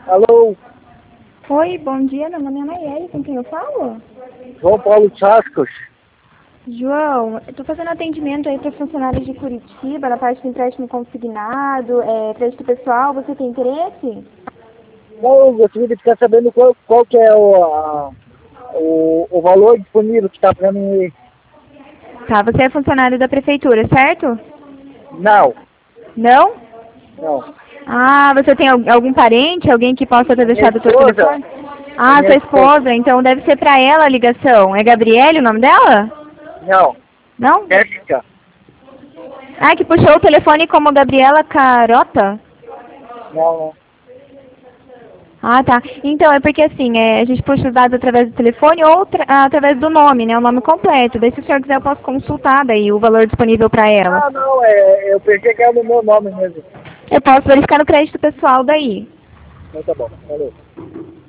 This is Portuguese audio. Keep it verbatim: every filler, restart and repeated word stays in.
Alô, Oi, bom dia, meu nome é Nayeli, com quem eu falo? João Paulo Chascos. João, eu tô fazendo atendimento aí para funcionários de Curitiba, na parte de empréstimo consignado, é, crédito pessoal, você tem interesse? Não, eu gostaria de ficar sabendo qual, qual que é o, a, o, o valor disponível que está para mim. Tá, você é funcionário da prefeitura, certo? Não, Não? não. Ah, você tem al- algum parente, alguém que possa ter A minha deixado o seu esposa, telefone? a Ah, minha sua esposa, esposa, então deve ser para ela a ligação. É Gabriele o nome dela? não, Não? Jéssica, Ah, que puxou o telefone como Gabriela Carota? não, não. Ah, tá. Então, é porque assim, é, a gente puxa os dados através do telefone ou tra- através do nome, né? O nome completo. Daí, se o senhor quiser, eu posso consultar daí o valor disponível para ela. Ah, não, é, eu pensei que era no meu nome mesmo. Eu posso verificar no crédito pessoal daí. Então tá bom, valeu.